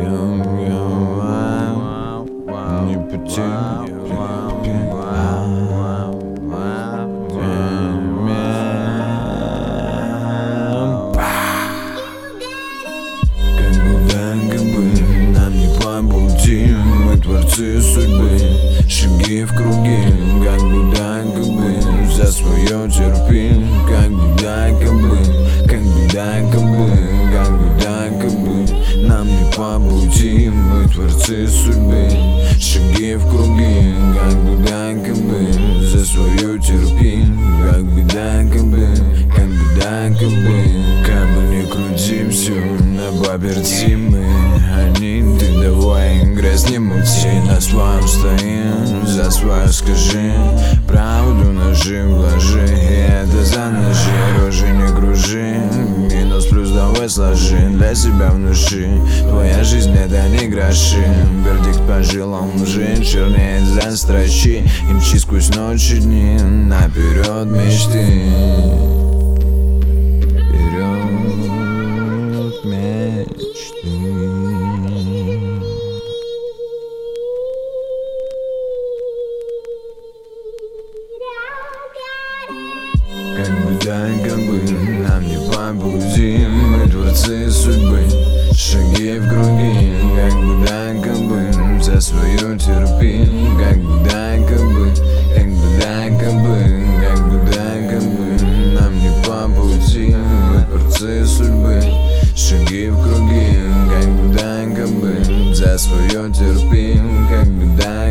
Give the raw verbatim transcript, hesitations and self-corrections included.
Не потерял. Как бы да, как бы нам не по пути, мы творцы судьбы, шаги в круги. Как бы да, как бы за свое терпим. Как бы да, как бы, как бы да, как бы, как бы да, как бы нам не по пути, мы творцы судьбы, шаги в круги. Как бы да, как бы за свое терпим. Как бы да, как бы, как бы да, как бы, как бы не крути все на паперти мы. Они, ты давай, грязь не мути, на своем стоим, за свое скажи, правду ножи вложи, и это за ножи, рожи не кружи, минус плюс давай сложи, для себя внуши, твоя жизнь это не гроши, вердикт по жилам лжи, чернеет за строчи, и мчи сквозь ночи дни, наперед мечты. Вперед мечты. Как бы да, как бы нам не по пути, мы творцы судьбы, шаги в круги. Как бы да, как бы за свою терпим. Как бы да, как бы, как бы да, как бы, как бы да, как бы нам не по пути, мы творцы судьбы, шаги в круги. Как бы да, как бы за свое терпим. Как бы да,